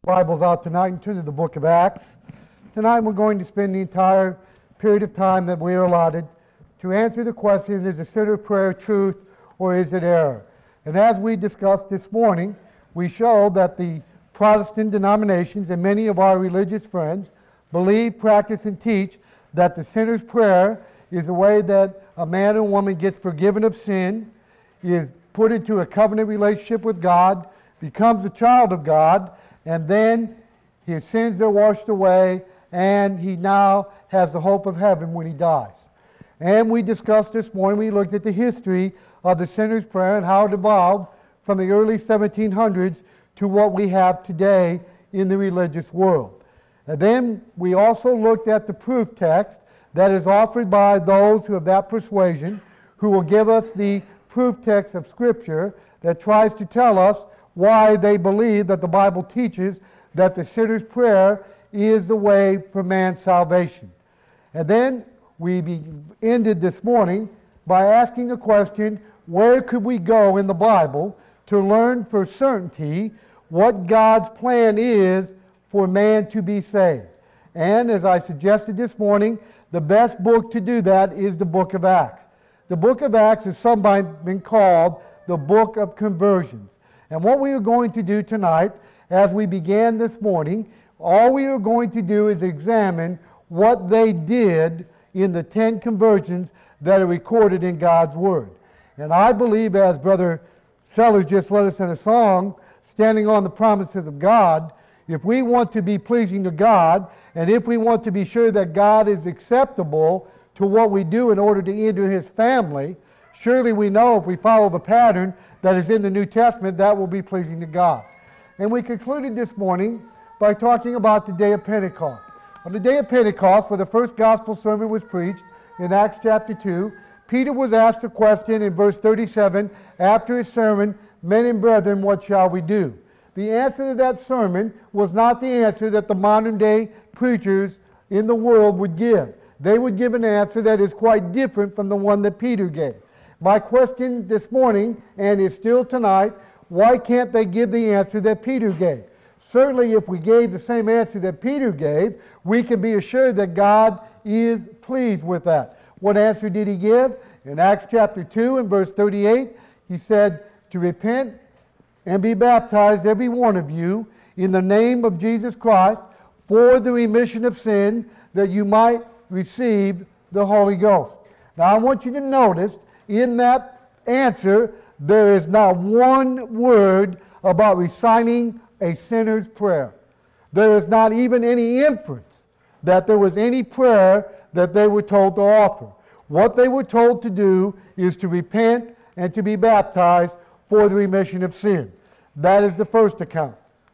Bibles out tonight and turn to the book of Acts. Tonight we're going to spend the entire period of time that we are allotted to answer the question, is the sinner's prayer truth or is it error? And as we discussed this morning, we showed that the Protestant denominations and many of our religious friends believe, practice, and teach that the sinner's prayer is the way that a man or woman gets forgiven of sin, is put into a covenant relationship with God, becomes a child of God, and then his sins are washed away, and he now has the hope of heaven when he dies. And we discussed this morning, we looked at the history of the sinner's prayer and how it evolved from the early 1700s to what we have today in the religious world. And then we also looked at the proof text that is offered by those who have that persuasion, who will give us the proof text of Scripture that tries to tell us why they believe that the Bible teaches that the sinner's prayer is the way for man's salvation. And then we ended this morning by asking the question, where could we go in the Bible to learn for certainty what God's plan is for man to be saved? And as I suggested this morning, the best book to do that is the book of Acts. The book of Acts has sometimes been called the book of conversions. And what we are going to do tonight, as we began this morning, all we are going to do is examine what they did in the 10 conversions that are recorded in God's Word. And I believe, as Brother Sellers just led us in a song, standing on the promises of God, if we want to be pleasing to God, and if we want to be sure that God is acceptable to what we do in order to enter His family, surely we know if we follow the pattern that is in the New Testament, that will be pleasing to God. And we concluded this morning by talking about the day of Pentecost. On the day of Pentecost, where the first gospel sermon was preached in Acts chapter 2, Peter was asked a question in verse 37, after his sermon, "Men and brethren, what shall we do?" The answer to that sermon was not the answer that the modern day preachers in the world would give. They would give an answer that is quite different from the one that Peter gave. My question this morning, and is still tonight, why can't they give the answer that Peter gave? Certainly if we gave the same answer that Peter gave, we can be assured that God is pleased with that. What answer did he give? In Acts chapter 2 and verse 38, he said, "To repent and be baptized, every one of you, in the name of Jesus Christ, for the remission of sin, that you might receive the Holy Ghost." Now I want you to notice, in that answer, there is not one word about reciting a sinner's prayer. There is not even any inference that there was any prayer that they were told to offer. What they were told to do is to repent and to be baptized for the remission of sin. That is the first account.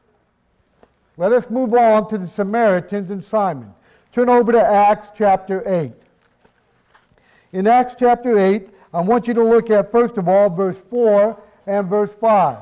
Let us move on to the Samaritans and Simon. Turn over to Acts chapter 8. In Acts chapter 8, I want you to look at, first of all, verse 4 and verse 5.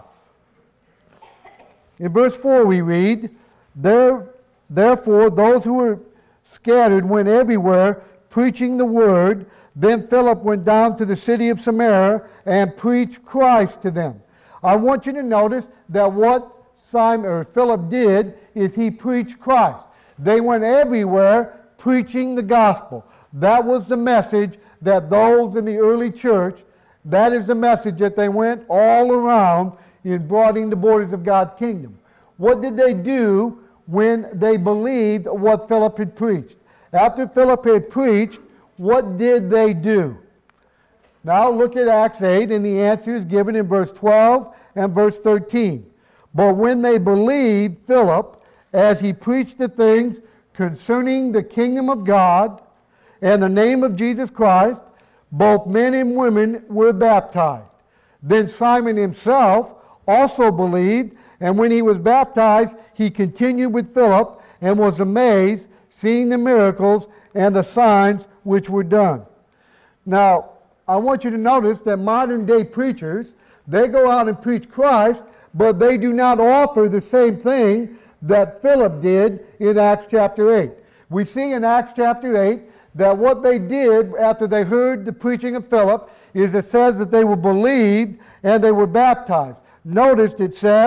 In verse 4 we read, Therefore those who were scattered went everywhere, preaching the word. Then Philip went down to the city of Samaria and preached Christ to them. I want you to notice that what Philip did is he preached Christ. They went everywhere preaching the gospel. That was the message that those in the early church, that is the message that they went all around in broadening the borders of God's kingdom. What did they do when they believed what Philip had preached? After Philip had preached, what did they do? Now look at Acts 8, and the answer is given in verse 12 and verse 13. But when they believed Philip, as he preached the things concerning the kingdom of God and the name of Jesus Christ, both men and women were baptized. Then Simon himself also believed, and when he was baptized, he continued with Philip and was amazed, seeing the miracles and the signs which were done. Now, I want you to notice that modern day preachers, they go out and preach Christ, but they do not offer the same thing that Philip did in Acts chapter 8. We see in Acts chapter 8 that what they did after they heard the preaching of Philip is it says that they were believed and they were baptized. Notice it says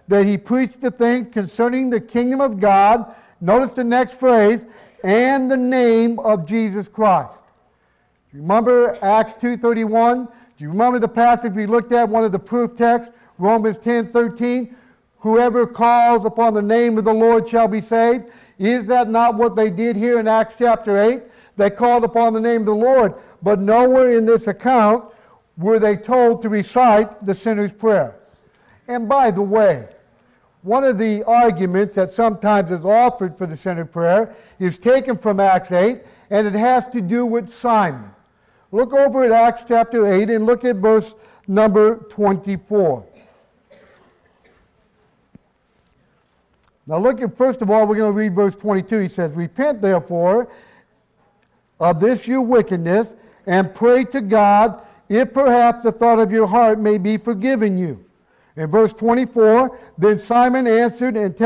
that he preached the things concerning the kingdom of God. Notice the next phrase, and the name of Jesus Christ. Do you remember Acts 2:31? Do you remember the passage we looked at, one of the proof texts, Romans 10:13? Whoever calls upon the name of the Lord shall be saved. Is that not what they did here in Acts chapter 8? They called upon the name of the Lord, but nowhere in this account were they told to recite the sinner's prayer. And by the way, one of the arguments that sometimes is offered for the sinner's prayer is taken from Acts 8, and it has to do with Simon. Look over at Acts chapter 8 and look at verse number 24. Now look at, first of all, we're going to read verse 22. He says, repent therefore of this your wickedness, and pray to God, if perhaps the thought of your heart may be forgiven you. In verse 24, then Simon answered and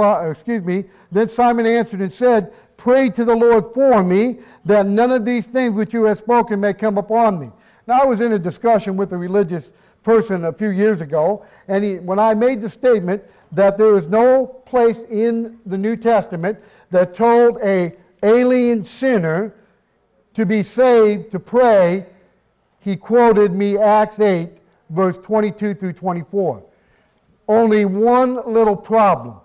said, pray to the Lord for me, that none of these things which you have spoken may come upon me. Now I was in a discussion with a religious person a few years ago, and when I made the statement that there is no place in the New Testament that told an alien sinner to be saved, to pray, he quoted me Acts 8, verse 22 through 24. Only one little problem.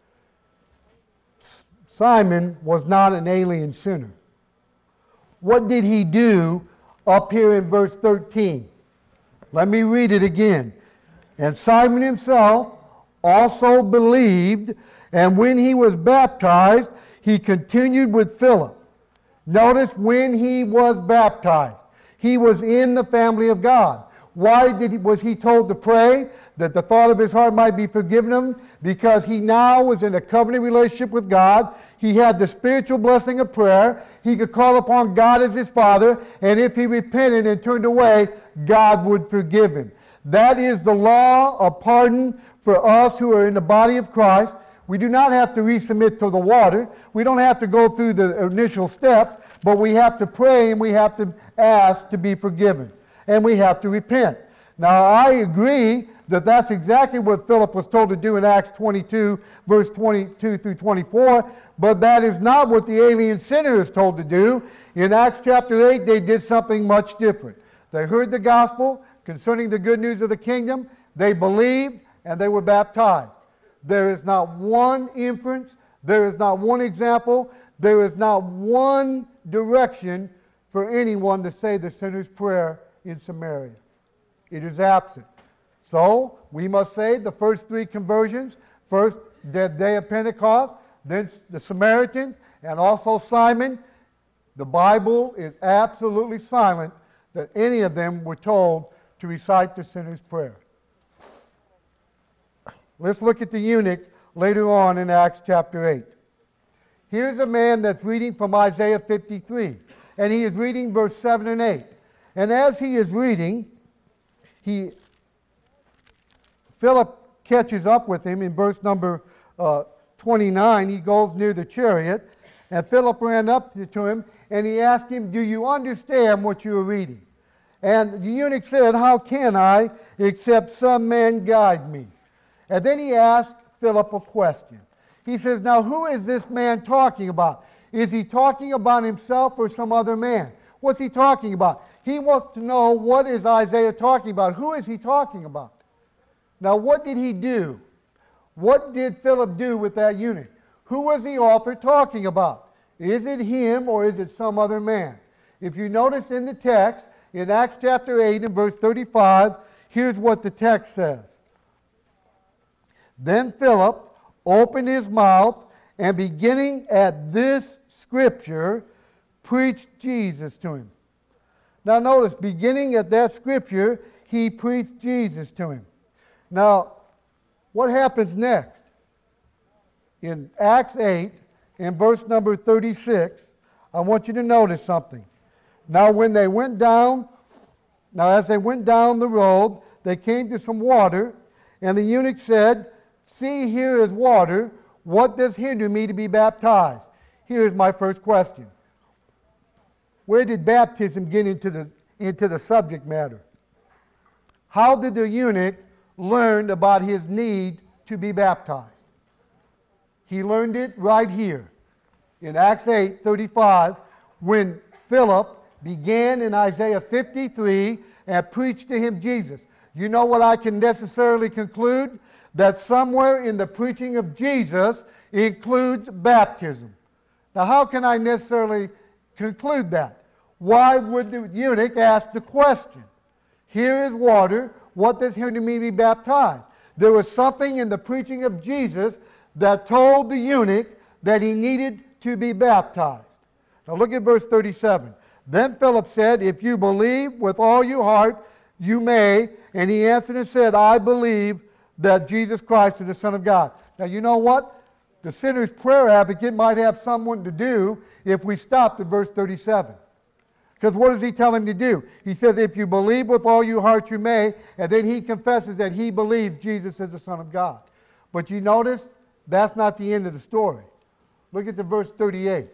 Simon was not an alien sinner. What did he do up here in verse 13? Let me read it again. And Simon himself also believed, and when he was baptized, he continued with Philip. Notice when he was baptized, he was in the family of God. Why was he told to pray? That the thought of his heart might be forgiven him? Because he now was in a covenant relationship with God. He had the spiritual blessing of prayer. He could call upon God as his Father, and if he repented and turned away, God would forgive him. That is the law of pardon for us who are in the body of Christ. We do not have to resubmit to the water. We don't have to go through the initial steps, but we have to pray and we have to ask to be forgiven. And we have to repent. Now, I agree that that's exactly what Philip was told to do in Acts 22, verse 22 through 24, but that is not what the alien sinner is told to do. In Acts chapter 8, they did something much different. They heard the gospel concerning the good news of the kingdom, they believed, and they were baptized. There is not one inference, there is not one example, there is not one direction for anyone to say the sinner's prayer in Samaria. It is absent. So, we must say the first three conversions, first the day of Pentecost, then the Samaritans, and also Simon, the Bible is absolutely silent that any of them were told to recite the sinner's prayer. Let's look at the eunuch later on in Acts chapter 8. Here's a man that's reading from Isaiah 53, and he is reading verse 7 and 8. And as he is reading, Philip catches up with him in verse number 29. He goes near the chariot, and Philip ran up to him, and he asked him, do you understand what you are reading? And the eunuch said, how can I, except some man guide me? And then he asked Philip a question. He says, now who is this man talking about? Is he talking about himself or some other man? What's he talking about? He wants to know, what is Isaiah talking about? Who is he talking about? Now, what did he do? What did Philip do with that eunuch? Who was the author talking about? Is it him or is it some other man? If you notice in the text, in Acts chapter 8 and verse 35, here's what the text says. Then Philip opened his mouth and beginning at this scripture, preached Jesus to him. Now notice, beginning at that scripture, he preached Jesus to him. Now, what happens next? In Acts 8, in verse number 36, I want you to notice something. Now as they went down the road, they came to some water, and the eunuch said, see, here is water. What does hinder me to be baptized? Here's my first question. Where did baptism get into the subject matter? How did the eunuch learn about his need to be baptized. He learned it right here in Acts 8:35 when Philip began in Isaiah 53 and preached to him Jesus. You know what I can necessarily conclude? That somewhere in the preaching of Jesus includes baptism. Now, how can I necessarily conclude that? Why would the eunuch ask the question? Here is water. What does he mean to be baptized? There was something in the preaching of Jesus that told the eunuch that he needed to be baptized. Now look at verse 37. Then Philip said, if you believe with all your heart, you may. And he answered and said, I believe that Jesus Christ is the Son of God. Now you know what? The sinner's prayer advocate might have someone to do if we stopped at verse 37. Because what does he tell him to do? He says, if you believe with all your heart, you may. And then he confesses that he believes Jesus is the Son of God. But you notice, that's not the end of the story. Look at the verse 38.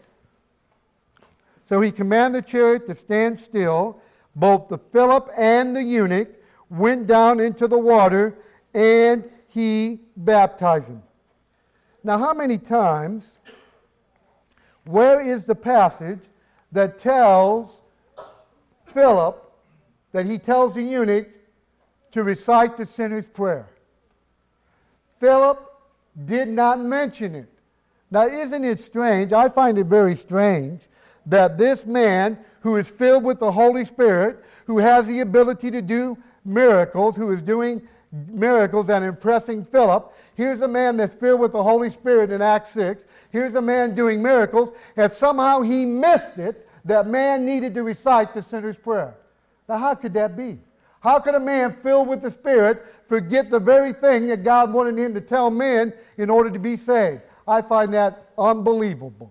So he commanded the chariot to stand still. Both the Philip and the eunuch went down into the water, and he baptized him. Now, how many times, where is the passage that tells Philip that he tells the eunuch to recite the sinner's prayer? Philip did not mention it. Now, isn't it strange? I find it very strange that this man who is filled with the Holy Spirit, who has the ability to do miracles, who is doing miracles and impressing Philip, here's a man that's filled with the Holy Spirit in Acts 6, here's a man doing miracles, and somehow he missed it, that man needed to recite the sinner's prayer. Now, how could that be? How could a man filled with the Spirit forget the very thing that God wanted him to tell men in order to be saved? I find that unbelievable.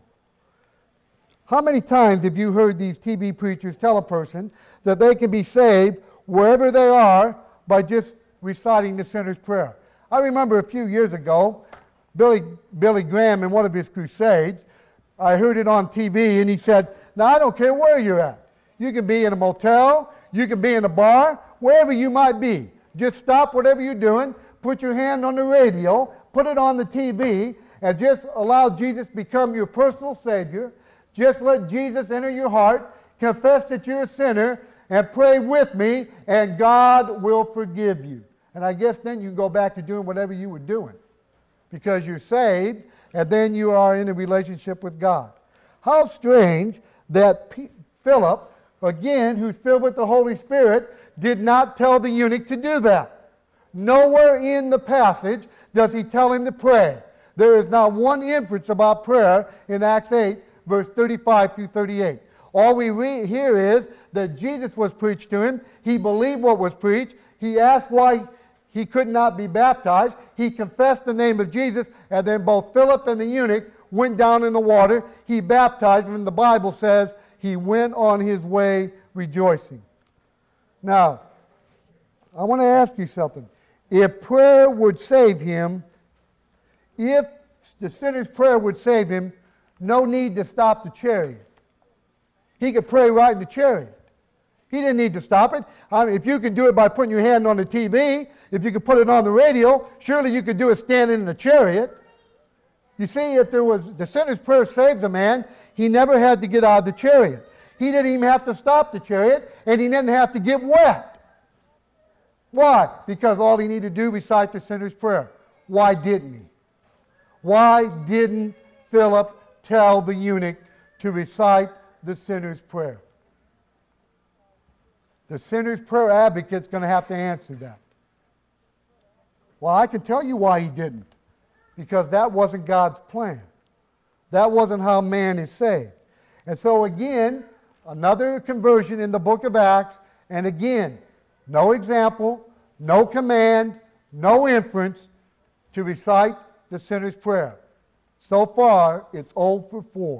How many times have you heard these TV preachers tell a person that they can be saved wherever they are by just reciting the sinner's prayer? I remember a few years ago, Billy Graham in one of his crusades, I heard it on TV, and he said, now I don't care where you're at. You can be in a motel, you can be in a bar, wherever you might be. Just stop whatever you're doing, put your hand on the radio, put it on the TV, and just allow Jesus to become your personal Savior. Just let Jesus enter your heart, confess that you're a sinner, and pray with me, and God will forgive you. And I guess then you can go back to doing whatever you were doing, because you're saved, and then you are in a relationship with God. How strange that Philip, again, who's filled with the Holy Spirit, did not tell the eunuch to do that. Nowhere in the passage does he tell him to pray. There is not one inference about prayer in Acts 8, verse 35 through 38. All we read here is that Jesus was preached to him. He believed what was preached. He asked why he could not be baptized. He confessed the name of Jesus, and then both Philip and the eunuch went down in the water. He baptized him, and the Bible says he went on his way rejoicing. Now, I want to ask you something. If prayer would save him, if the sinner's prayer would save him, no need to stop the chariot. He could pray right in the chariot. He didn't need to stop it. I mean, if you can do it by putting your hand on the TV, if you could put it on the radio, surely you could do it standing in the chariot. You see, if there was the sinner's prayer saves a man, he never had to get out of the chariot. He didn't even have to stop the chariot, and he didn't have to get wet. Why? Because all he needed to do was recite the sinner's prayer. Why didn't he? Why didn't Philip tell the eunuch to recite the sinner's prayer? The sinner's prayer advocate's going to have to answer that. Well, I can tell you why he didn't. Because that wasn't God's plan. That wasn't how man is saved. And so again, another conversion in the book of Acts, and again, no example, no command, no inference to recite the sinner's prayer. So far, it's 0 for 4.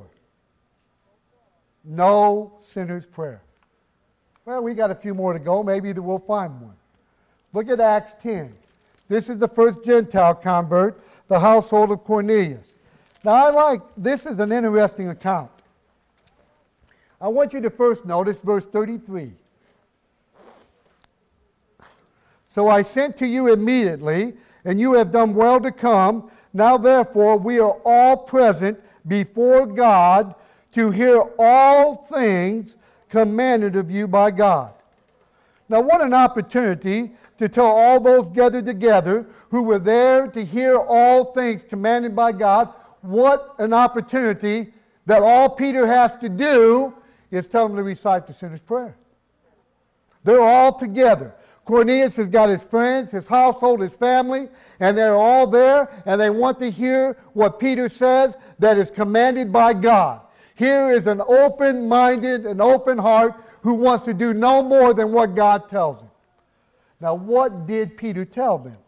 No sinner's prayer. Well, we got a few more to go. Maybe we'll find one. Look at Acts 10. This is the first Gentile convert, the household of Cornelius. Now, this is an interesting account. I want you to first notice verse 33. So I sent to you immediately, and you have done well to come. Now therefore we are all present before God to hear all things commanded of you by God. Now what an opportunity to tell all those gathered together who were there to hear all things commanded by God. What an opportunity that all Peter has to do is tell them to recite the sinner's prayer. They're all together. Cornelius has got his friends, his household, his family, and they're all there, and they want to hear what Peter says that is commanded by God. Here is an open-minded, an open heart who wants to do no more than what God tells him. Now, what did Peter tell them?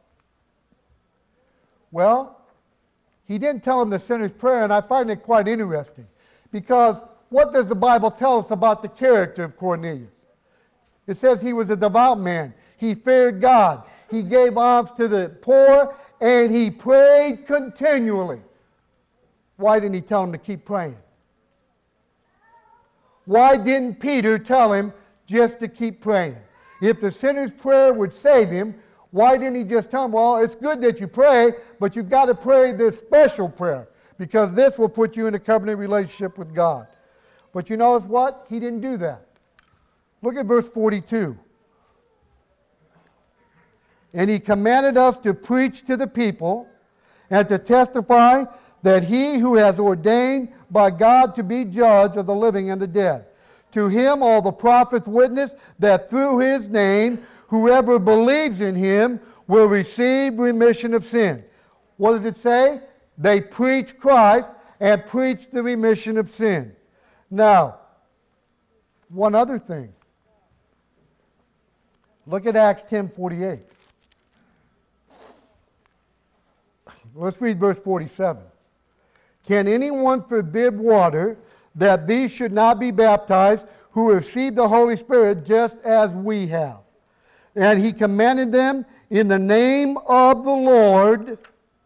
Well, he didn't tell them the sinner's prayer, and I find it quite interesting, because what does the Bible tell us about the character of Cornelius? It says he was a devout man. He feared God. He gave alms to the poor, and he prayed continually. Why didn't he tell him to keep praying? Why didn't Peter tell him just to keep praying? If the sinner's prayer would save him, why didn't he just tell him, well, it's good that you pray, but you've got to pray this special prayer, because this will put you in a covenant relationship with God. But you notice what? He didn't do that. Look at verse 42. And he commanded us to preach to the people and to testify that he who has ordained by God to be judge of the living and the dead. To him all the prophets witness that through his name whoever believes in him will receive remission of sin. What does it say? They preach Christ and preach the remission of sin. Now, one other thing. Look at Acts 10:48. Let's read verse 47. Can anyone forbid water that these should not be baptized who received the Holy Spirit just as we have? And he commanded them in the name of the Lord.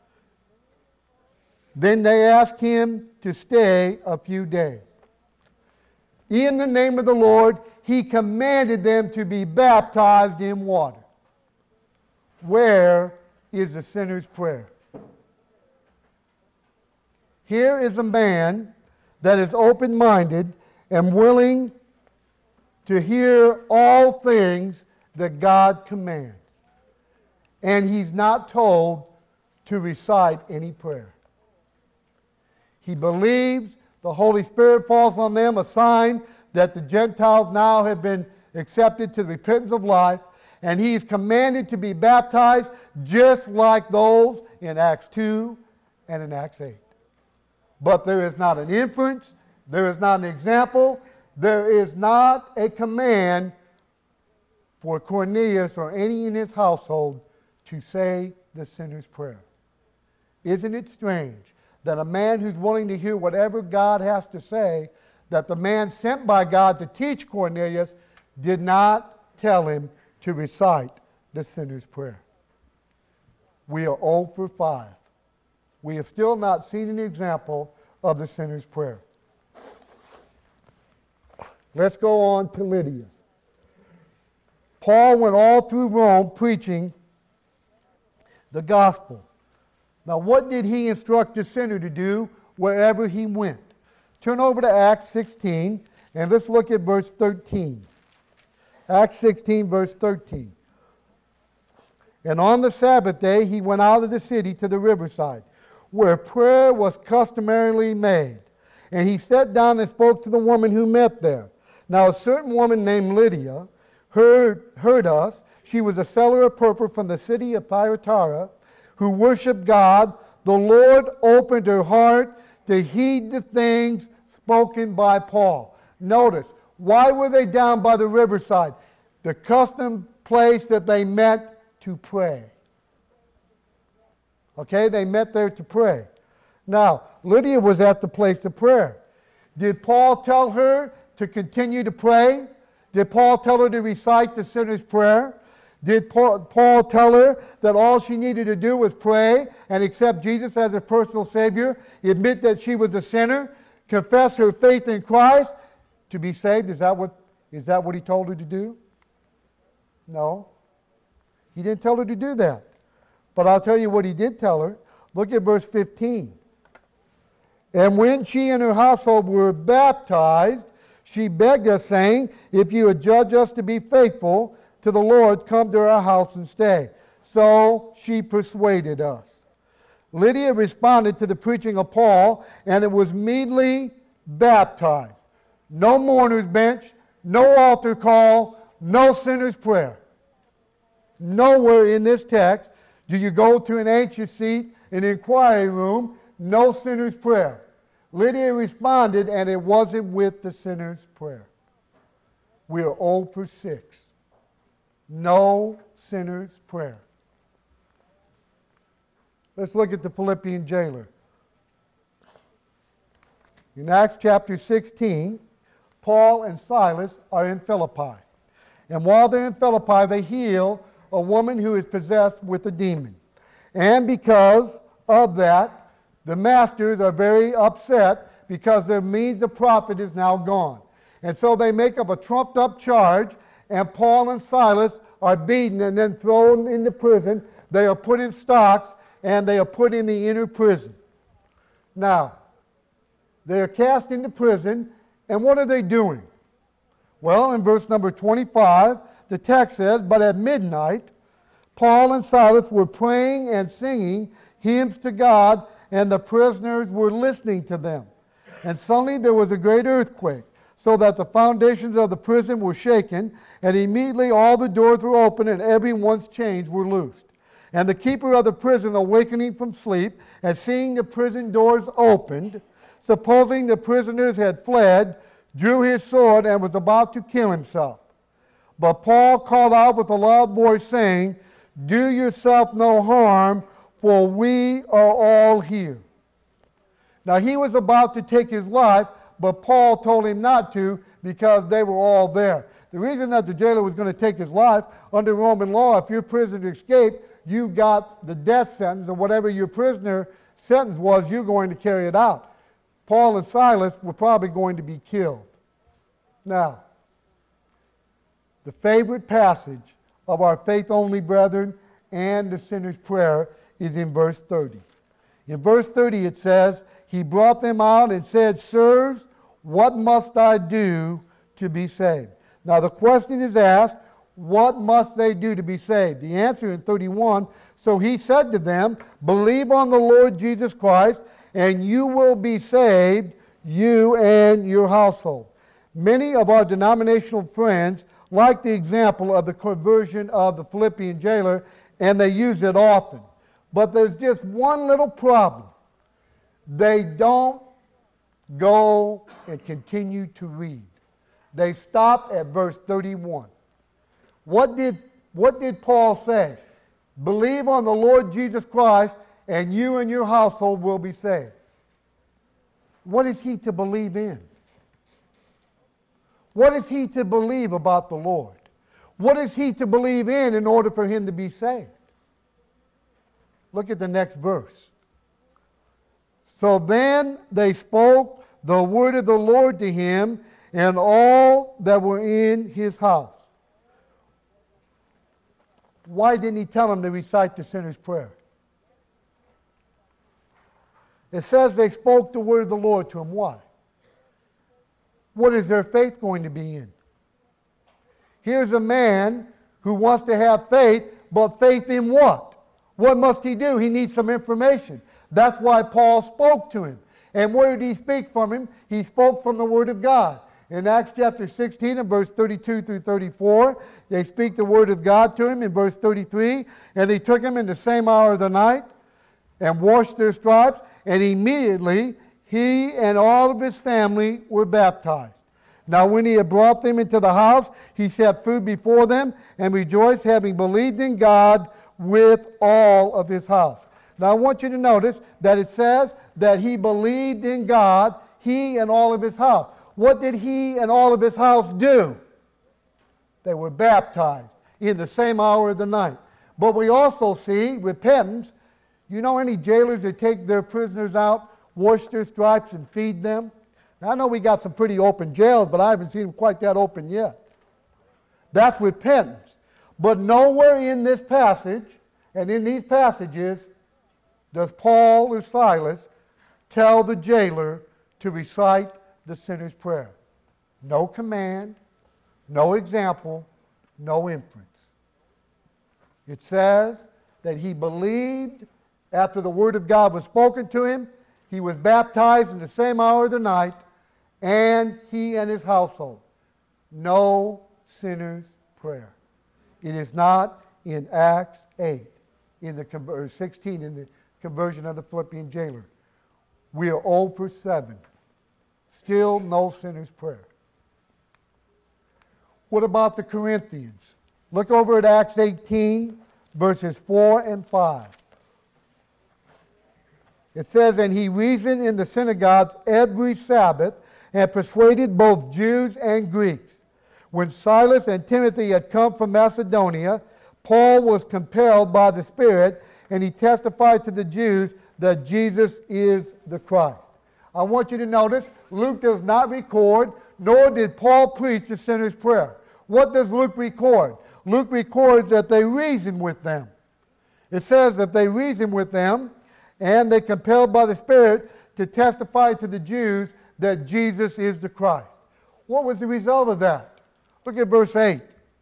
Then they asked him to stay a few days. In the name of the Lord, he commanded them to be baptized in water. Where is the sinner's prayer? Here is a man that is open-minded and willing to hear all things that God commands. And he's not told to recite any prayer. He believes the Holy Spirit falls on them, a sign that the Gentiles now have been accepted to the repentance of life, and he's commanded to be baptized just like those in Acts 2 and in Acts 8. But there is not an inference, there is not an example, there is not a command for Cornelius or any in his household to say the sinner's prayer. Isn't it strange that a man who's willing to hear whatever God has to say, that the man sent by God to teach Cornelius did not tell him to recite the sinner's prayer? We are 0 for 5. We have still not seen an example of the sinner's prayer. Let's go on to Lydia. Paul went all through Rome preaching the gospel. Now, what did he instruct the sinner to do wherever he went? Turn over to Acts 16, and let's look at verse 13. Acts 16, verse 13. And on the Sabbath day he went out of the city to the riverside, where prayer was customarily made. And he sat down and spoke to the woman who met there. Now a certain woman named Lydia heard us. She was a seller of purple from the city of Thyatira, who worshiped God. The Lord opened her heart to heed the things spoken by Paul. Notice, why were they down by the riverside? The custom place that they met to pray. Okay, they met there to pray. Now, Lydia was at the place of prayer. Did Paul tell her to continue to pray? Did Paul tell her to recite the sinner's prayer? Did Paul tell her that all she needed to do was pray and accept Jesus as her personal Savior, admit that she was a sinner, confess her faith in Christ to be saved? Is that what he told her to do? No. He didn't tell her to do that. But I'll tell you what he did tell her. Look at verse 15. And when she and her household were baptized, she begged us, saying, if you would judge us to be faithful to the Lord, come to our house and stay. So she persuaded us. Lydia responded to the preaching of Paul, and it was immediately baptized. No mourner's bench, no altar call, no sinner's prayer. Nowhere in this text do you go to an anxious seat, an inquiry room, no sinner's prayer. Lydia responded, and it wasn't with the sinner's prayer. We are 0 for 6. No sinner's prayer. Let's look at the Philippian jailer. In Acts chapter 16, Paul and Silas are in Philippi. And while they're in Philippi, they heal a woman who is possessed with a demon. And because of that, the masters are very upset because their means of profit is now gone. And so they make up a trumped-up charge, and Paul and Silas are beaten and then thrown into prison. They are put in stocks, and they are put in the inner prison. Now, they are cast into prison, and what are they doing? Well, in verse number 25, the text says, but at midnight, Paul and Silas were praying and singing hymns to God, and the prisoners were listening to them. And suddenly there was a great earthquake, so that the foundations of the prison were shaken, and immediately all the doors were opened, and everyone's chains were loosed. And the keeper of the prison, awakening from sleep, and seeing the prison doors opened, supposing the prisoners had fled, drew his sword and was about to kill himself. But Paul called out with a loud voice, saying, do yourself no harm, for we are all here. Now he was about to take his life, but Paul told him not to because they were all there. The reason that the jailer was going to take his life, under Roman law, if your prisoner escaped, you got the death sentence, or whatever your prisoner sentence was, you're going to carry it out. Paul and Silas were probably going to be killed. Now, the favorite passage of our faith-only brethren and the sinner's prayer is in verse 30. In verse 30 it says, he brought them out and said, sirs, what must I do to be saved? Now the question is asked, what must they do to be saved? The answer in 31, so he said to them, believe on the Lord Jesus Christ, and you will be saved, you and your household. Many of our denominational friends like the example of the conversion of the Philippian jailer, and they use it often. But there's just one little problem. They don't go and continue to read. They stop at verse 31. What did Paul say? Believe on the Lord Jesus Christ, and you and your household will be saved. What is he to believe in? What is he to believe about the Lord? What is he to believe in order for him to be saved? Look at the next verse. So then they spoke the word of the Lord to him and all that were in his house. Why didn't he tell them to recite the sinner's prayer? It says they spoke the word of the Lord to him. Why? What is their faith going to be in? Here's a man who wants to have faith, but faith in what? What must he do? He needs some information. That's why Paul spoke to him. And where did he speak from him? He spoke from the Word of God. In Acts chapter 16 and verse 32 through 34, they speak the Word of God to him in verse 33. And they took him in the same hour of the night and washed their stripes. And immediately he and all of his family were baptized. Now when he had brought them into the house, he set food before them and rejoiced, having believed in God with all of his house. Now I want you to notice that it says that he believed in God, he and all of his house. What did he and all of his house do? They were baptized in the same hour of the night. But we also see repentance. You know any jailers that take their prisoners out, wash their stripes, and feed them? Now, I know we got some pretty open jails, but I haven't seen them quite that open yet. That's repentance. But nowhere in this passage, And in these passages, does Paul or Silas tell the jailer to recite the sinner's prayer? No command, no example, no inference. It says that he believed after the word of God was spoken to him. He was baptized in the same hour of the night, and he and his household. No sinner's prayer. It is not in Acts 8, or 16 in the conversion of the Philippian jailer. We are 0 for 7. Still no sinner's prayer. What about the Corinthians? Look over at Acts 18, verses 4 and 5. It says, "And he reasoned in the synagogues every Sabbath, and persuaded both Jews and Greeks. When Silas and Timothy had come from Macedonia, Paul was compelled by the Spirit, and he testified to the Jews that Jesus is the Christ." I want you to notice, Luke does not record, nor did Paul preach the sinner's prayer. What does Luke record? Luke records that they reasoned with them. It says that they reasoned with them, and they compelled by the Spirit to testify to the Jews that Jesus is the Christ. What was the result of that? Look at verse 8.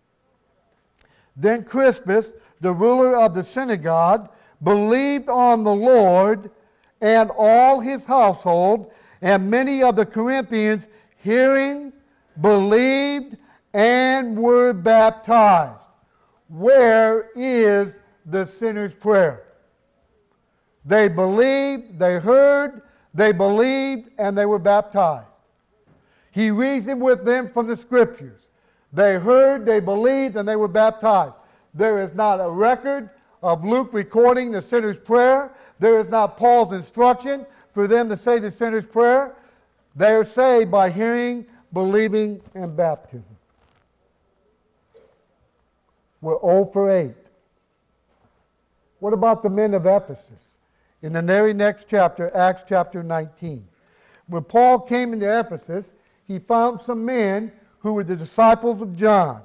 "Then Crispus, the ruler of the synagogue, believed on the Lord, and all his household, and many of the Corinthians, hearing, believed, and were baptized." Where is the sinner's prayer? They believed, they heard, they believed, and they were baptized. He reasoned with them from the Scriptures. They heard, they believed, and they were baptized. There is not a record of Luke recording the sinner's prayer. There is not Paul's instruction for them to say the sinner's prayer. They are saved by hearing, believing, and baptism. We're 0 for 8. What about the men of Ephesus? In the very next chapter, Acts chapter 19. When Paul came into Ephesus, he found some men who were the disciples of John.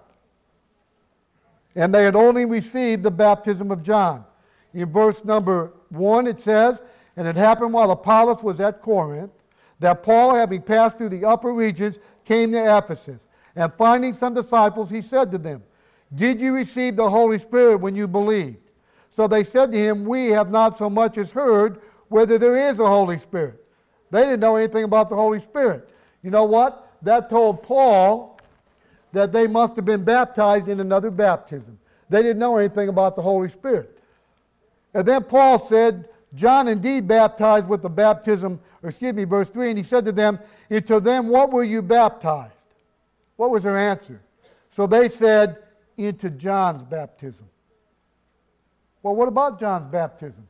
And they had only received the baptism of John. In verse number 1 it says, "And it happened while Apollos was at Corinth, that Paul, having passed through the upper regions, came to Ephesus. And finding some disciples, he said to them, 'Did you receive the Holy Spirit when you believed?' So they said to him, 'We have not so much as heard whether there is a Holy Spirit.'" They didn't know anything about the Holy Spirit. You know what? That told Paul that they must have been baptized in another baptism. They didn't know anything about the Holy Spirit. And then Paul said, "John indeed baptized with the baptism," verse 3, "and he said to them, 'Into them what were you baptized?'" What was their answer? So they said, "Into John's baptism." Well, what about John's baptism?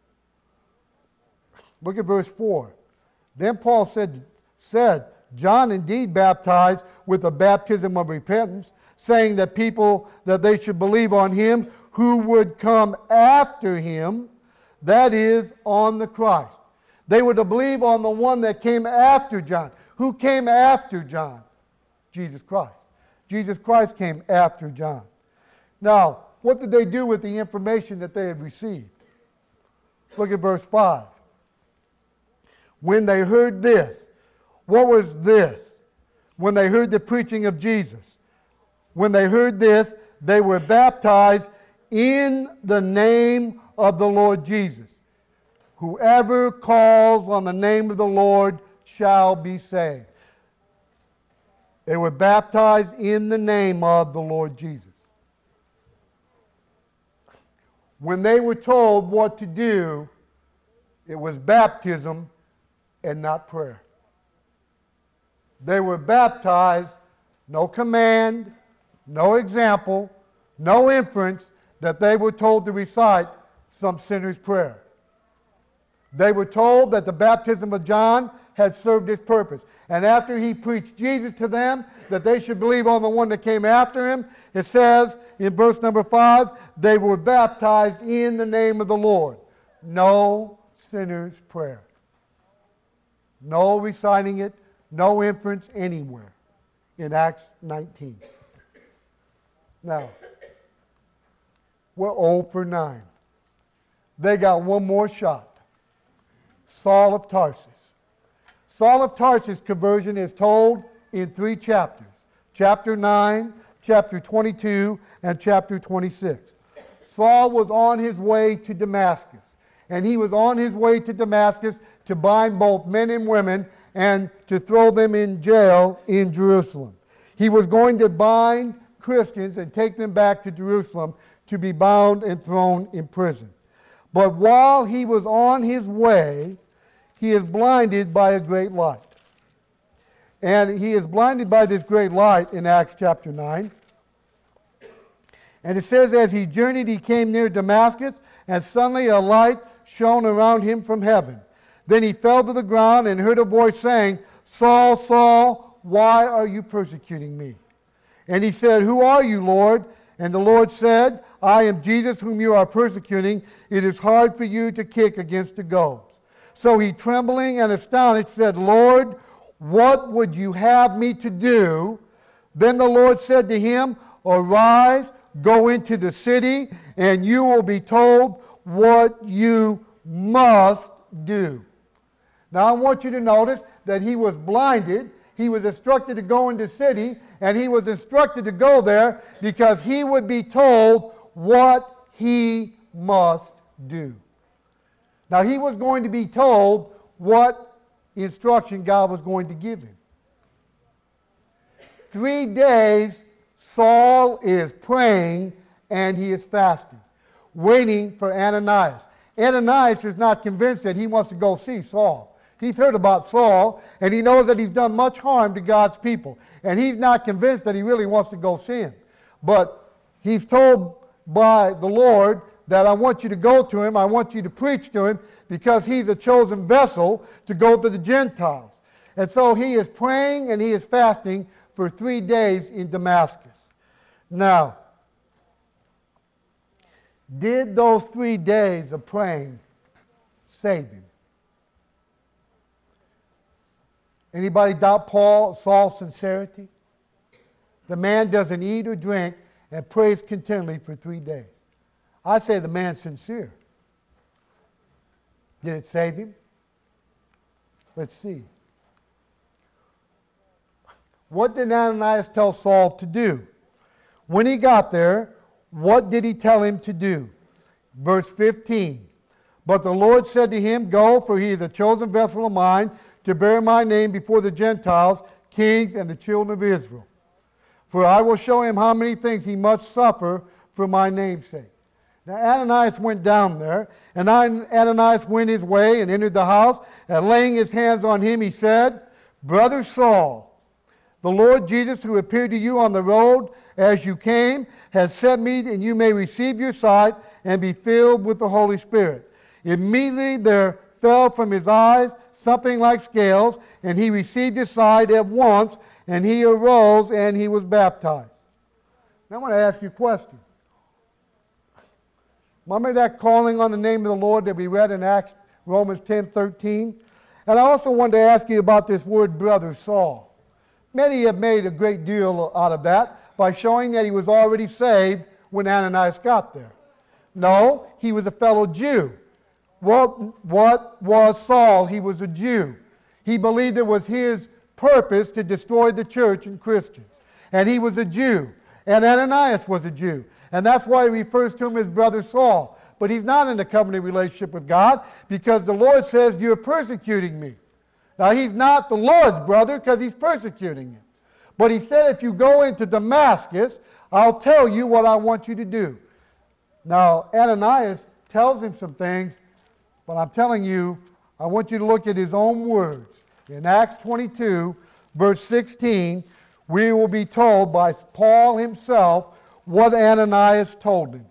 Look at verse 4. "Then Paul said, John indeed baptized with a baptism of repentance, saying that they should believe on him who would come after him, that is, on the Christ." They were to believe on the one that came after John. Who came after John? Jesus Christ. Jesus Christ came after John. Now, what did they do with the information that they had received? Look at verse 5. "When they heard this," what was this? When they heard the preaching of Jesus. "When they heard this, they were baptized in the name of the Lord Jesus. Whoever calls on the name of the Lord shall be saved." They were baptized in the name of the Lord Jesus. When they were told what to do, it was baptism and not prayer. They were baptized, no command, no example, no inference that they were told to recite some sinner's prayer. They were told that the baptism of John had served its purpose. And after he preached Jesus to them, that they should believe on the one that came after him, it says in verse number 5, they were baptized in the name of the Lord. No sinner's prayer. No reciting it, no inference anywhere in Acts 19. Now, we're 0 for 9. they got one more shot. Saul of Tarsus. Saul of Tarsus' conversion is told in 3 chapters. Chapter 9, chapter 22, and chapter 26. Saul was on his way to Damascus. And he was on his way to Damascus to bind both men and women and to throw them in jail in Jerusalem. He was going to bind Christians and take them back to Jerusalem to be bound and thrown in prison. But while he was on his way, he is blinded by a great light. And he is blinded by this great light in Acts chapter 9. And it says, as he journeyed, he came near Damascus, and suddenly a light shone around him from heaven. Then he fell to the ground and heard a voice saying, Saul, Saul, why are you persecuting me? And he said, who are you, Lord? And the Lord said, I am Jesus whom you are persecuting. It is hard for you to kick against the goads. So he, trembling and astonished, said, Lord, what would you have me to do? Then the Lord said to him, arise, go into the city, and you will be told what you must do. Now I want you to notice that he was blinded. He was instructed to go into the city, and he was instructed to go there because he would be told what he must do. Now he was going to be told what instruction God was going to give him. 3 days Saul is praying and he is fasting, waiting for Ananias. Ananias is not convinced that he wants to go see Saul. He's heard about Saul, and he knows that he's done much harm to God's people. And he's not convinced that he really wants to go see him. But he's told by the Lord that I want you to go to him, I want you to preach to him, because he's a chosen vessel to go to the Gentiles. And so he is praying and he is fasting for 3 days in Damascus. Now, did those 3 days of praying save him? Anybody doubt Saul's sincerity? The man doesn't eat or drink and prays continually for 3 days. I say the man's sincere. Did it save him? Let's see. What did Ananias tell Saul to do? When he got there, what did he tell him to do? Verse 15. But the Lord said to him, go, for he is a chosen vessel of mine to bear my name before the Gentiles, kings, and the children of Israel. For I will show him how many things he must suffer for my name's sake. Now Ananias went down there, and Ananias went his way and entered the house, and laying his hands on him, he said, Brother Saul, the Lord Jesus, who appeared to you on the road as you came, has sent me, and you may receive your sight and be filled with the Holy Spirit. Immediately there fell from his eyes something like scales, and he received his sight at once, and he arose and he was baptized. Now I want to ask you a question. Remember that calling on the name of the Lord that we read in Romans 10:13? And I also wanted to ask you about this word, Brother Saul. Many have made a great deal out of that by showing that he was already saved when Ananias got there. No, he was a fellow Jew. What was Saul? He was a Jew. He believed it was his purpose to destroy the church and Christians. And he was a Jew. And Ananias was a Jew. And that's why he refers to him as Brother Saul. But he's not in a covenant relationship with God because the Lord says, you're persecuting me. Now, he's not the Lord's brother because he's persecuting him. But he said, if you go into Damascus, I'll tell you what I want you to do. Now, Ananias tells him some things, but I'm telling you, I want you to look at his own words. In Acts 22, verse 16, we will be told by Paul himself what Ananias told him.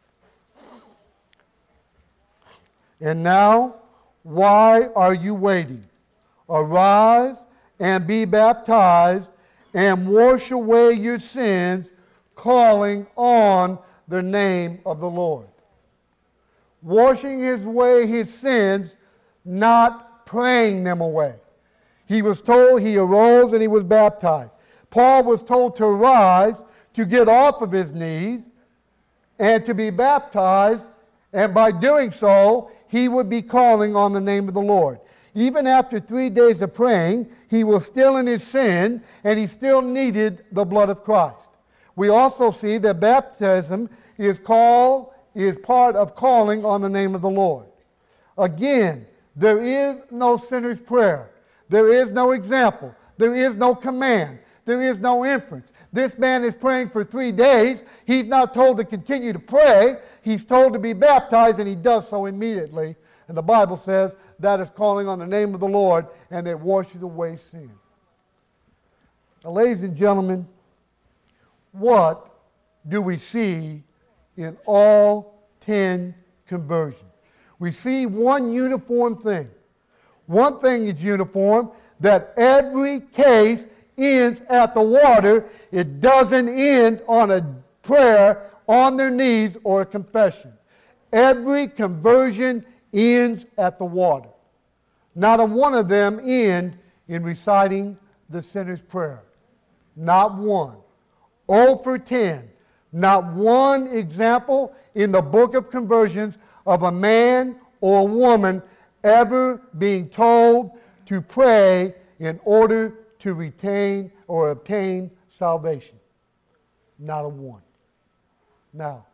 And now, why are you waiting? Arise and be baptized and wash away your sins, calling on the name of the Lord. Washing his sins, not praying them away. He was told, he arose and he was baptized. Paul was told to arise, to get off of his knees, and to be baptized, And by doing so, he would be calling on the name of the Lord. Even after 3 days of praying, he was still in his sin, and he still needed the blood of Christ. We also see that baptism is part of calling on the name of the Lord. Again, there is no sinner's prayer. There is no example. There is no command. There is no inference. This man is praying for 3 days. He's not told to continue to pray. He's told to be baptized, and he does so immediately. And the Bible says that is calling on the name of the Lord, and it washes away sin. Now, ladies and gentlemen, what do we see in all 10 conversions? We see one uniform thing. One thing is uniform, that every case ends at the water. It doesn't end on a prayer on their knees or a confession. Every conversion ends at the water. Not a one of them end in reciting the sinner's prayer. Not one. 0 for 10. Not one example in the book of conversions of a man or a woman ever being told to pray in order to retain or obtain salvation. Not a one. Now,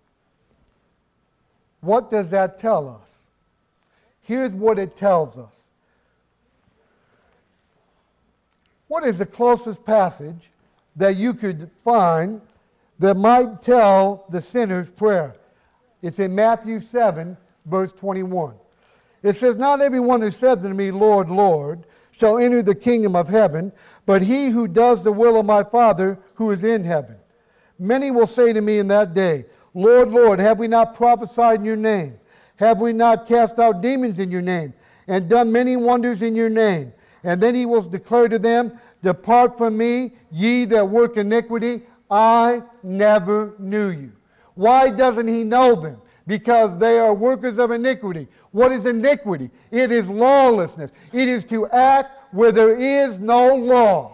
what does that tell us? Here's what it tells us. What is the closest passage that you could find that might tell the sinner's prayer? It's in Matthew 7, verse 21. It says, "Not everyone who says to me, Lord, Lord, shall enter the kingdom of heaven, but he who does the will of my Father who is in heaven. Many will say to me in that day, Lord, Lord, have we not prophesied in your name? Have we not cast out demons in your name, and done many wonders in your name? And then he will declare to them, Depart from me, ye that work iniquity, I never knew you." Why doesn't he know them? Because they are workers of iniquity. What is iniquity? It is lawlessness. It is to act where there is no law.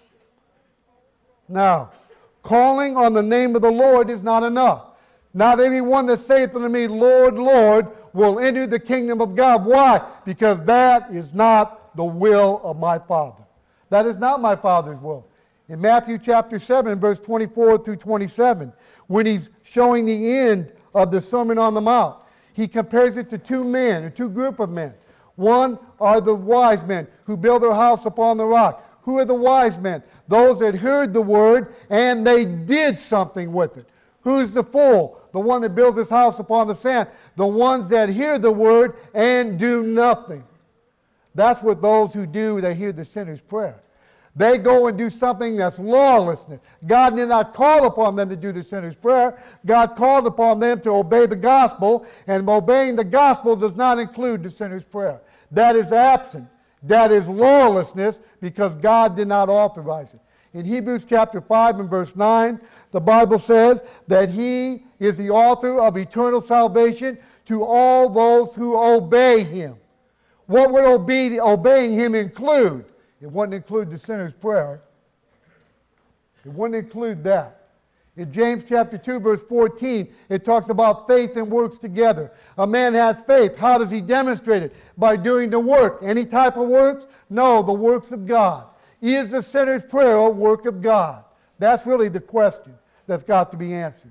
Now, calling on the name of the Lord is not enough. Not everyone that saith unto me, Lord, Lord, will enter the kingdom of God. Why? Because that is not the will of my Father. That is not my Father's will. In Matthew chapter 7, verse 24 through 27, when he's showing the end of the Sermon on the Mount, he compares it to two men, or two group of men. One are the wise men who build their house upon the rock. Who are the wise men? Those that heard the word and they did something with it. Who's the fool? The one that builds his house upon the sand. The ones that hear the word and do nothing. That's what those who do, they hear the sinner's prayer. They go and do something that's lawlessness. God did not call upon them to do the sinner's prayer. God called upon them to obey the gospel, and obeying the gospel does not include the sinner's prayer. That is absent. That is lawlessness because God did not authorize it. In Hebrews chapter 5 and verse 9, the Bible says that He is the author of eternal salvation to all those who obey Him. What would obeying Him include? It wouldn't include the sinner's prayer. It wouldn't include that. In James chapter 2, verse 14, it talks about faith and works together. A man has faith. How does he demonstrate it? By doing the work. Any type of works? No, the works of God. Is the sinner's prayer a work of God? That's really the question that's got to be answered.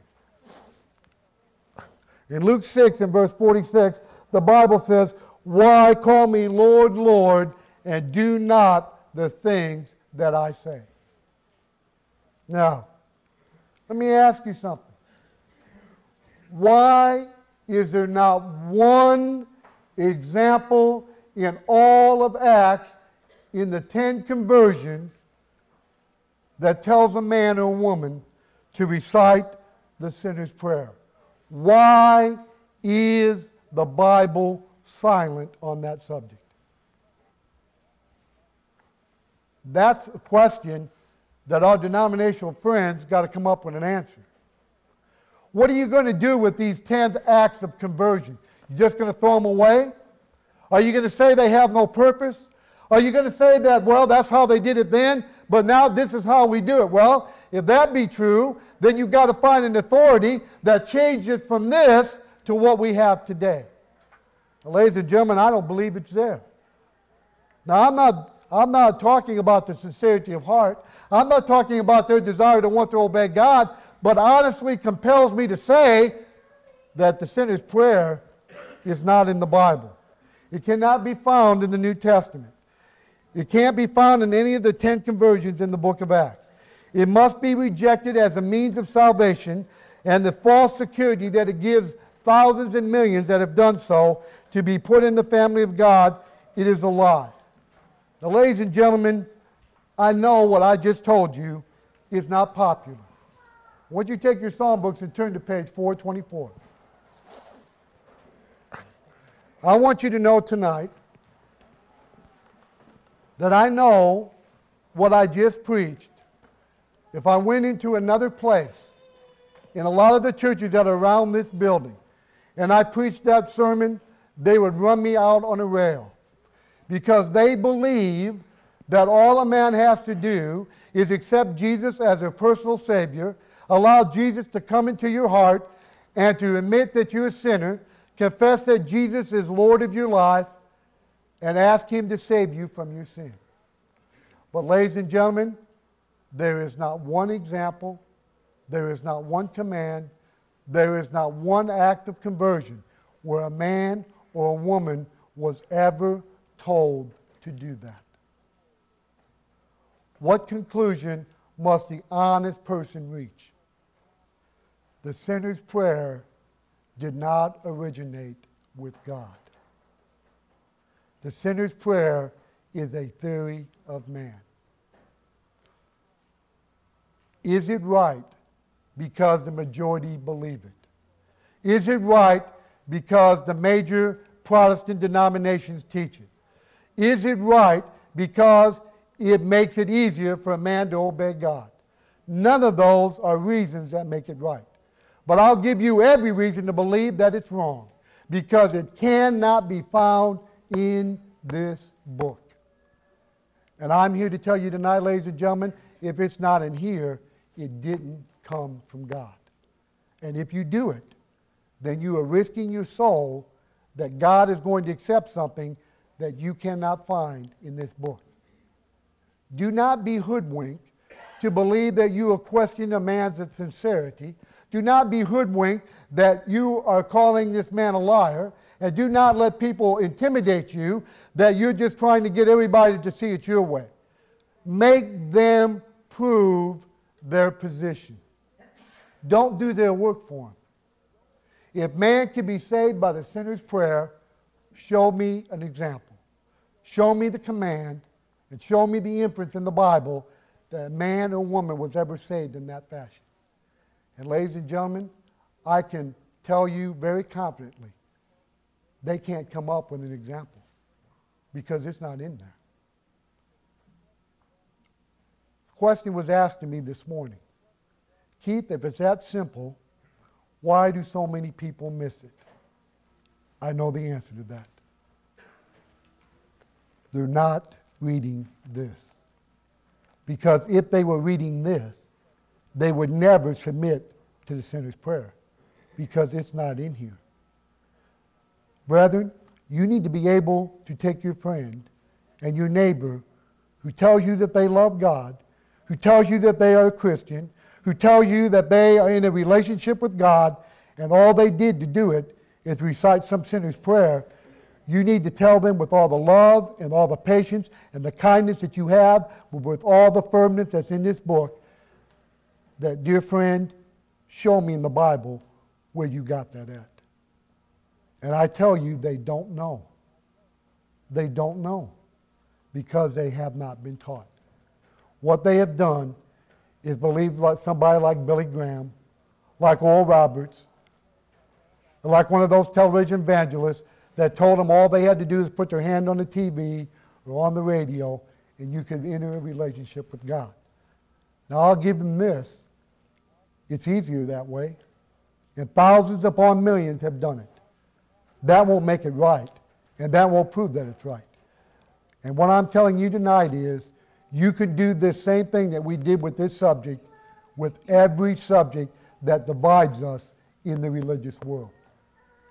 In Luke 6 and verse 46, the Bible says, "Why call me Lord, Lord, and do not the things that I say?" Now, let me ask you something. Why is there not one example in all of Acts in the 10 conversions that tells a man or a woman to recite the sinner's prayer? Why is the Bible silent on that subject? That's a question that our denominational friends got to come up with an answer. What are you going to do with these 10 acts of conversion? You just going to throw them away? Are you going to say they have no purpose? Are you going to say that, well, that's how they did it then, but now this is how we do it? Well, if that be true, then you've got to find an authority that changes from this to what we have today. Now, ladies and gentlemen, I don't believe it's there. Now, I'm not talking about the sincerity of heart. I'm not talking about their desire to want to obey God, but honestly compels me to say that the sinner's prayer is not in the Bible. It cannot be found in the New Testament. It can't be found in any of the 10 conversions in the book of Acts. It must be rejected as a means of salvation, and the false security that it gives thousands and millions that have done so to be put in the family of God, it is a lie. Now, ladies and gentlemen, I know what I just told you is not popular. I want you to take your psalm books and turn to page 424. I want you to know tonight that I know what I just preached. If I went into another place, in a lot of the churches that are around this building, and I preached that sermon, they would run me out on a rail. Because they believe that all a man has to do is accept Jesus as a personal Savior, allow Jesus to come into your heart, and to admit that you're a sinner, confess that Jesus is Lord of your life, and ask Him to save you from your sin. But ladies and gentlemen, there is not one example, there is not one command, there is not one act of conversion where a man or a woman was ever told to do that. What conclusion must the honest person reach? The sinner's prayer did not originate with God. The sinner's prayer is a theory of man. Is it right because the majority believe it? Is it right because the major Protestant denominations teach it? Is it right because it makes it easier for a man to obey God? None of those are reasons that make it right. But I'll give you every reason to believe that it's wrong, because it cannot be found in this book. And I'm here to tell you tonight, ladies and gentlemen, if it's not in here, it didn't come from God. And if you do it, then you are risking your soul that God is going to accept something that you cannot find in this book. Do not be hoodwinked to believe that you are questioning a man's sincerity. Do not be hoodwinked that you are calling this man a liar. And do not let people intimidate you that you're just trying to get everybody to see it your way. Make them prove their position. Don't do their work for them. If man can be saved by the sinner's prayer, show me an example. Show me the command, and show me the inference in the Bible that a man or woman was ever saved in that fashion. And ladies and gentlemen, I can tell you very confidently, they can't come up with an example because it's not in there. The question was asked to me this morning, Keith, if it's that simple, why do so many people miss it? I know the answer to that. They're not reading this. Because if they were reading this, they would never submit to the sinner's prayer because it's not in here. Brethren, you need to be able to take your friend and your neighbor who tells you that they love God, who tells you that they are a Christian, who tells you that they are in a relationship with God, and all they did to do it is recite some sinner's prayer. You need to tell them with all the love and all the patience and the kindness that you have, with all the firmness that's in this book, that, dear friend, show me in the Bible where you got that at. And I tell you, they don't know. They don't know because they have not been taught. What they have done is believe like somebody like Billy Graham, like Oral Roberts, like one of those television evangelists that told them all they had to do is put their hand on the TV or on the radio and you could enter a relationship with God. Now I'll give them this. It's easier that way. And thousands upon millions have done it. That won't make it right. And that won't prove that it's right. And what I'm telling you tonight is you can do this same thing that we did with this subject with every subject that divides us in the religious world.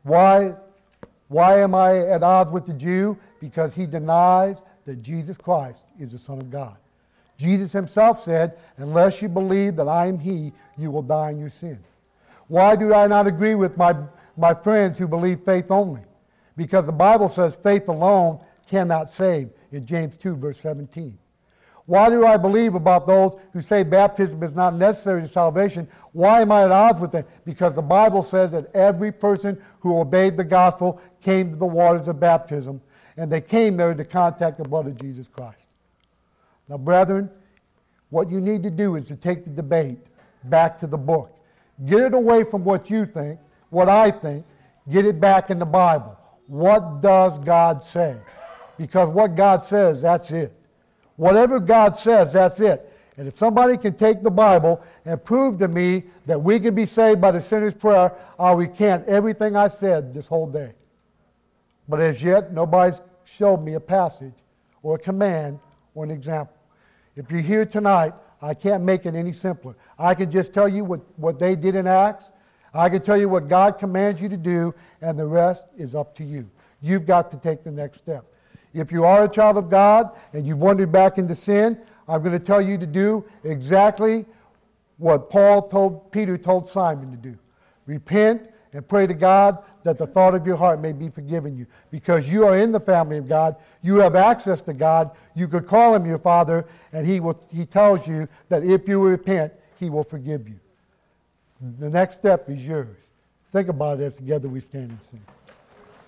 Why am I at odds with the Jew? Because he denies that Jesus Christ is the Son of God. Jesus himself said, unless you believe that I am he, you will die in your sin. Why do I not agree with my friends who believe faith only? Because the Bible says faith alone cannot save in James 2, verse 17. Why do I believe about those who say baptism is not necessary to salvation? Why am I at odds with them? Because the Bible says that every person who obeyed the gospel came to the waters of baptism, and they came there to contact the blood of Jesus Christ. Now, brethren, what you need to do is to take the debate back to the book. Get it away from what you think, what I think. Get it back in the Bible. What does God say? Because what God says, that's it. Whatever God says, that's it. And if somebody can take the Bible and prove to me that we can be saved by the sinner's prayer, I'll recant everything I said this whole day. But as yet, nobody's showed me a passage or a command or an example. If you're here tonight, I can't make it any simpler. I can just tell you what they did in Acts. I can tell you what God commands you to do, and the rest is up to you. You've got to take the next step. If you are a child of God and you've wandered back into sin, I'm going to tell you to do exactly what Peter told Simon to do. Repent and pray to God that the thought of your heart may be forgiven you. Because you are in the family of God, you have access to God, you could call him your Father, and he tells you that if you repent, he will forgive you. The next step is yours. Think about it as together we stand and sing.